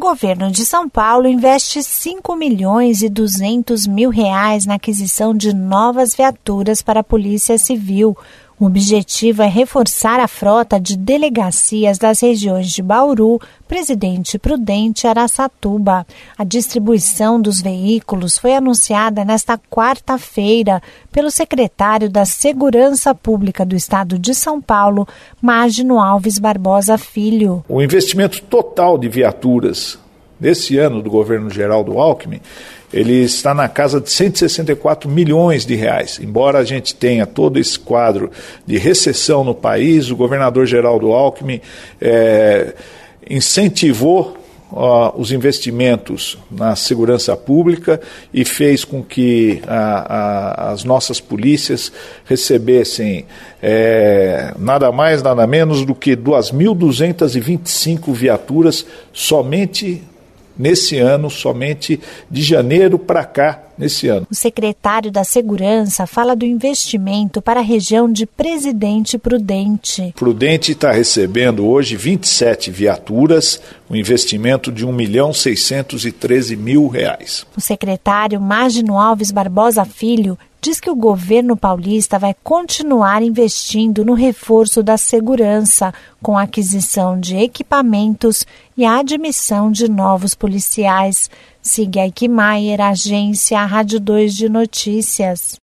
governo de São Paulo investe R$ 5.200.000 na aquisição de novas viaturas para a Polícia Civil. O objetivo é reforçar a frota de delegacias das regiões de Bauru, Presidente Prudente e Araçatuba. A distribuição dos veículos foi anunciada nesta quarta-feira pelo secretário da Segurança Pública do Estado de São Paulo, Mágino Alves Barbosa Filho. O investimento total de viaturas desse ano do governo Geraldo Alckmin, ele está na casa de 164 milhões de reais. Embora a gente tenha todo esse quadro de recessão no país, o governador Geraldo Alckmin incentivou os investimentos na segurança pública e fez com que as nossas polícias recebessem nada mais, nada menos do que 2.225 viaturas somente nesse ano, somente de janeiro para cá, nesse ano. O secretário da Segurança fala do investimento para a região de Presidente Prudente. Prudente está recebendo hoje 27 viaturas, um investimento de R$ 1.613.000. O secretário Mágino Alves Barbosa Filho diz que o governo paulista vai continuar investindo no reforço da segurança, com a aquisição de equipamentos e a admissão de novos policiais. Siga Eichmeier, agência Rádio 2 de Notícias.